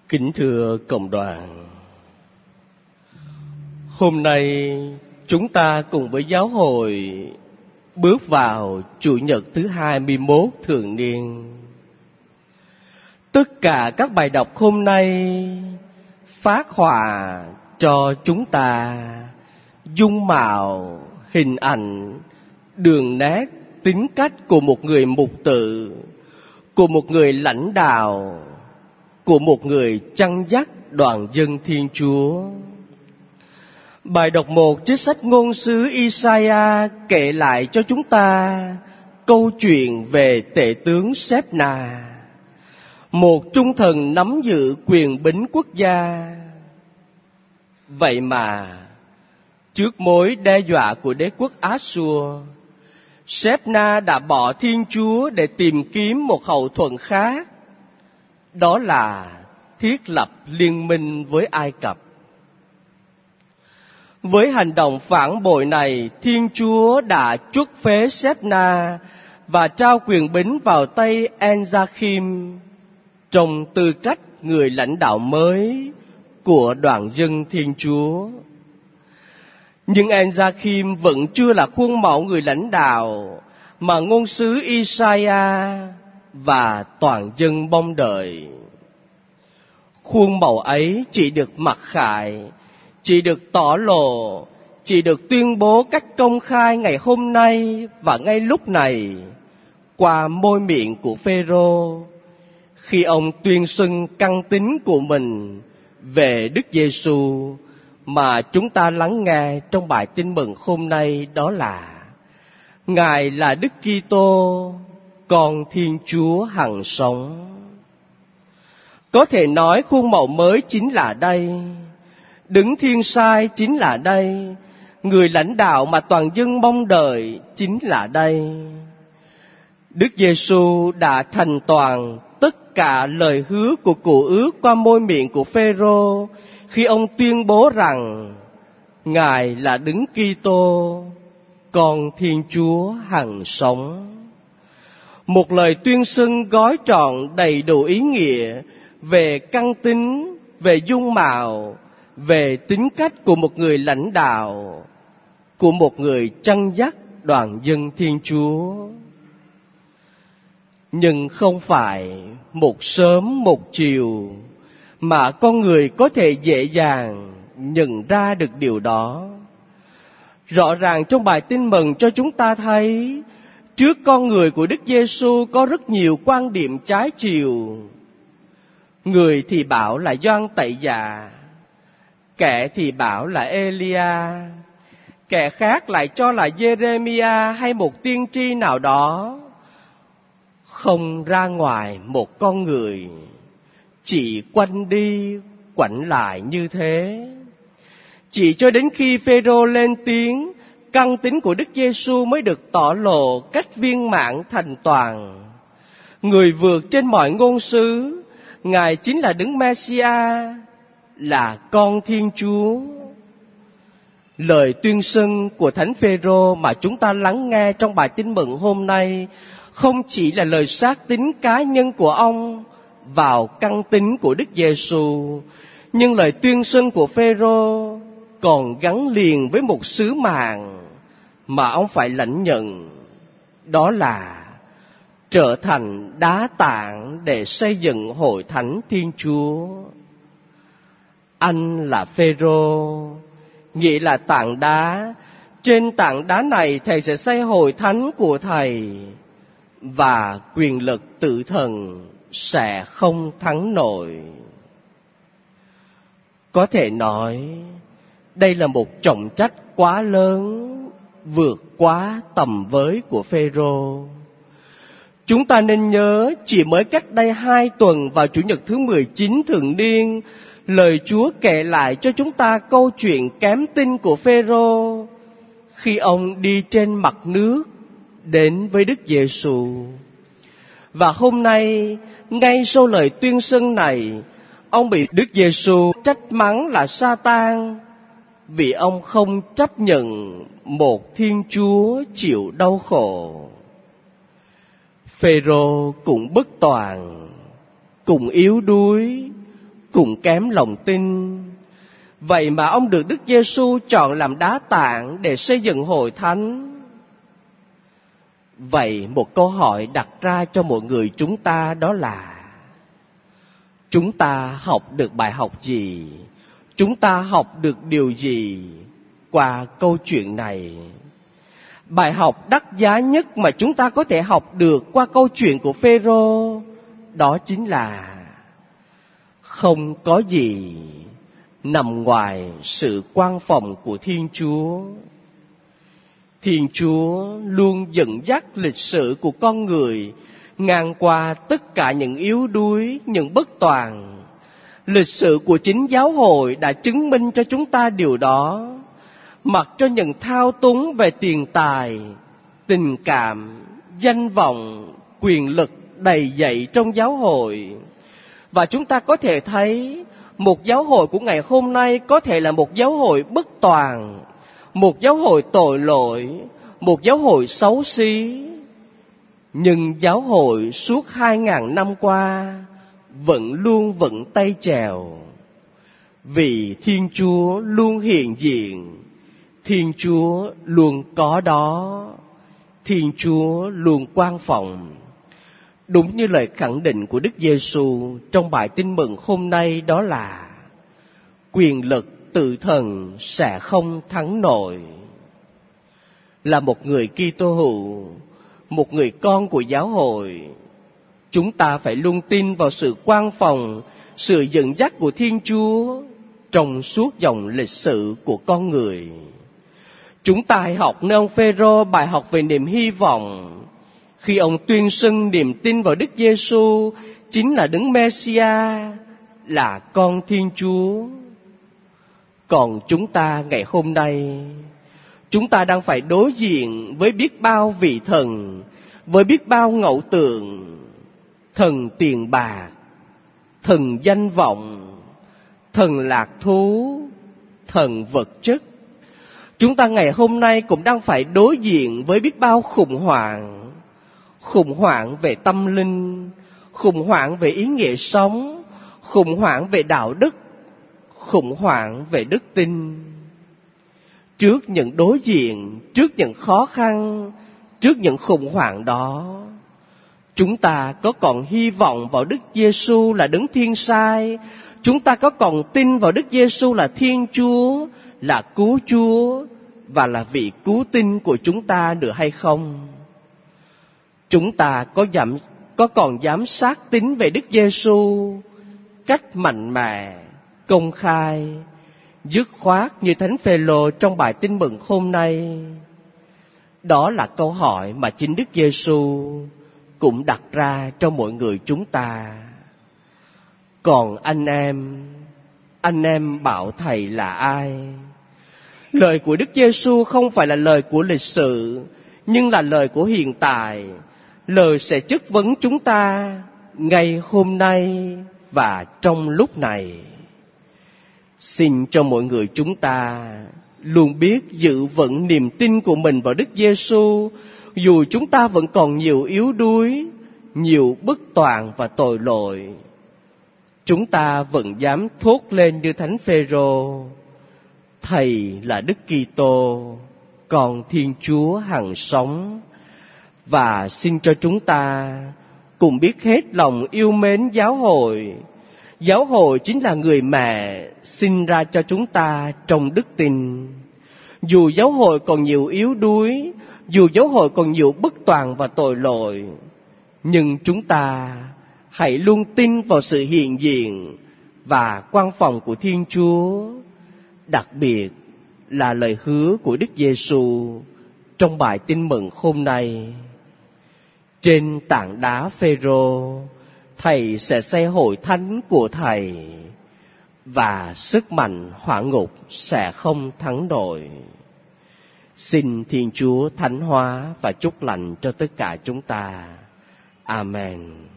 Kính thưa cộng đoàn, hôm nay chúng ta cùng với giáo hội bước vào Chủ nhật thứ 21 thường niên. Tất cả các bài đọc hôm nay phác họa cho chúng ta dung mạo, hình ảnh, đường nét, tính cách của một người mục tự, của một người lãnh đạo, của một người chăn dắt đoàn dân Thiên Chúa. Bài đọc 1 trích sách ngôn sứ Isaiah kể lại cho chúng ta câu chuyện về tể tướng Sếp-na, một trung thần nắm giữ quyền bính quốc gia. Vậy mà trước mối đe dọa của đế quốc Át-xua, Sếp-na đã bỏ Thiên Chúa để tìm kiếm một hậu thuẫn khác, đó là thiết lập liên minh với Ai Cập. Với hành động phản bội này, Thiên Chúa đã chuất phế Sếp-na và trao quyền bính vào tay En-gia-khim trong tư cách người lãnh đạo mới của đoàn dân Thiên Chúa. Nhưng En-gia-khim vẫn chưa là khuôn mẫu người lãnh đạo mà ngôn sứ Isaiah và toàn dân mong đợi. Khuôn mẫu ấy chỉ được mặc khải, chỉ được tỏ lộ, chỉ được tuyên bố cách công khai ngày hôm nay và ngay lúc này qua môi miệng của Phêrô, khi ông tuyên xưng căn tín của mình về Đức Giêsu mà chúng ta lắng nghe trong bài tin mừng hôm nay, đó là: Ngài là Đức Kitô, con Thiên Chúa hằng sống. Có thể nói khuôn mẫu mới chính là đây, Đấng Thiên Sai chính là đây, người lãnh đạo mà toàn dân mong đợi chính là đây. Đức Giêsu đã thành toàn tất cả lời hứa của cựu ước qua môi miệng của Phêrô khi ông tuyên bố rằng Ngài là Đấng Kitô, con Thiên Chúa hằng sống. Một lời tuyên xưng gói trọn đầy đủ ý nghĩa về căn tính, về dung mạo, về tính cách của một người lãnh đạo, của một người chăn dắt đoàn dân Thiên Chúa. Nhưng không phải một sớm một chiều mà con người có thể dễ dàng nhận ra được điều đó. Rõ ràng trong bài tin mừng cho chúng ta thấy, trước con người của Đức Giêsu có rất nhiều quan điểm trái chiều. Người thì bảo là Gioan Tẩy Dạ, kẻ thì bảo là Elia, kẻ khác lại cho là Giê-rê-mi-a hay một tiên tri nào đó. Không ra ngoài một con người, chỉ quanh đi quẩn lại như thế. Chỉ cho đến khi Phêrô lên tiếng, căn tính của Đức Giêsu mới được tỏ lộ cách viên mãn thành toàn. Người vượt trên mọi ngôn sứ, Ngài chính là Đấng Mê-si-a, là con Thiên Chúa. Lời tuyên xưng của Thánh Phêrô mà chúng ta lắng nghe trong bài tin mừng hôm nay không chỉ là lời xác tín cá nhân của ông vào căn tính của Đức Giêsu, nhưng lời tuyên xưng của Phêrô còn gắn liền với một sứ mạng mà ông phải lãnh nhận, đó là trở thành đá tảng để xây dựng hội thánh Thiên Chúa. Anh là Phêrô, nghĩa là tảng đá. Trên tảng đá này Thầy sẽ xây hội thánh của Thầy, và quyền lực tự thần sẽ không thắng nổi. Có thể nói, đây là một trọng trách quá lớn, vượt quá tầm với của Phêrô. Chúng ta nên nhớ, chỉ mới cách đây 2 tuần vào Chủ nhật thứ 19 thường niên, lời Chúa kể lại cho chúng ta câu chuyện kém tin của Phêrô khi ông đi trên mặt nước đến với Đức Giêsu. Và hôm nay, ngay sau lời tuyên xưng này, ông bị Đức Giêsu trách mắng là Sa-tan vì ông không chấp nhận một Thiên Chúa chịu đau khổ. Phêrô cũng bất toàn, cũng yếu đuối, cũng kém lòng tin. Vậy mà ông được Đức Giêsu chọn làm đá tảng để xây dựng hội thánh. Vậy một câu hỏi đặt ra cho mọi người chúng ta đó là: chúng ta học được bài học gì? Chúng ta học được điều gì qua câu chuyện này? Bài học đắt giá nhất mà chúng ta có thể học được qua câu chuyện của Phêrô đó chính là không có gì nằm ngoài sự quan phòng của Thiên Chúa. Thiên Chúa luôn dẫn dắt lịch sử của con người ngang qua tất cả những yếu đuối, những bất toàn. Lịch sử của chính giáo hội đã chứng minh cho chúng ta điều đó. Mặc cho những thao túng về tiền tài, tình cảm, danh vọng, quyền lực đầy dẫy trong giáo hội. Và chúng ta có thể thấy một giáo hội của ngày hôm nay có thể là một giáo hội bất toàn, một giáo hội tội lỗi, một giáo hội xấu xí. Nhưng giáo hội suốt 2000 năm qua vẫn luôn vững tay chèo. Vì Thiên Chúa luôn hiện diện, Thiên Chúa luôn có đó, Thiên Chúa luôn quan phòng. Đúng như lời khẳng định của Đức Giêsu trong bài tin mừng hôm nay đó là: quyền lực tự thần sẽ không thắng nổi. Là một người Kitô hữu, một người con của giáo hội, chúng ta phải luôn tin vào sự quan phòng, sự dẫn dắt của Thiên Chúa trong suốt dòng lịch sử của con người. Chúng ta hãy học nơi ông Phêrô bài học về niềm hy vọng khi ông tuyên xưng niềm tin vào Đức Giêsu chính là Đấng Mê-si-a, là con Thiên Chúa. Còn chúng ta ngày hôm nay, chúng ta đang phải đối diện với biết bao vị thần, với biết bao ngẫu tượng: thần tiền bạc, thần danh vọng, thần lạc thú, thần vật chất. Chúng ta ngày hôm nay cũng đang phải đối diện với biết bao khủng hoảng về tâm linh, khủng hoảng về ý nghĩa sống, khủng hoảng về đạo đức, khủng hoảng về đức tin. Trước những đối diện, trước những khó khăn, trước những khủng hoảng đó, chúng ta có còn hy vọng vào Đức Giêsu là Đấng Thiên Sai? Chúng ta có còn tin vào Đức Giêsu là Thiên Chúa, là Cứu Chúa và là vị cứu tinh của chúng ta nữa hay không? Chúng ta có còn dám xác tín về Đức Giêsu cách mạnh mẽ, công khai, dứt khoát như Thánh Phêrô trong bài tin mừng hôm nay? Đó là câu hỏi mà chính Đức Giêsu cũng đặt ra cho mọi người chúng ta. Còn anh em bảo thầy là ai? Lời của Đức Giêsu không phải là lời của lịch sử, nhưng là lời của hiện tại. Lời sẽ chất vấn chúng ta ngay hôm nay và trong lúc này. Xin cho mọi người chúng ta luôn biết giữ vững niềm tin của mình vào Đức Giêsu, dù chúng ta vẫn còn nhiều yếu đuối, nhiều bất toàn và tội lỗi. Chúng ta vẫn dám thốt lên như Thánh Phêrô: Thầy là Đức Kitô, con Thiên Chúa hằng sống. Và xin cho chúng ta cùng biết hết lòng yêu mến giáo hội. Giáo hội chính là người mẹ sinh ra cho chúng ta trong đức tin. Dù giáo hội còn nhiều yếu đuối, dù giáo hội còn nhiều bất toàn và tội lỗi, nhưng chúng ta hãy luôn tin vào sự hiện diện và quan phòng của Thiên Chúa, đặc biệt là lời hứa của Đức Giêsu trong bài tin mừng hôm nay: trên tảng đá Phêrô, Thầy sẽ xây hội thánh của Thầy, và sức mạnh hỏa ngục sẽ không thắng nổi. Xin Thiên Chúa thánh hóa và chúc lành cho tất cả chúng ta. Amen.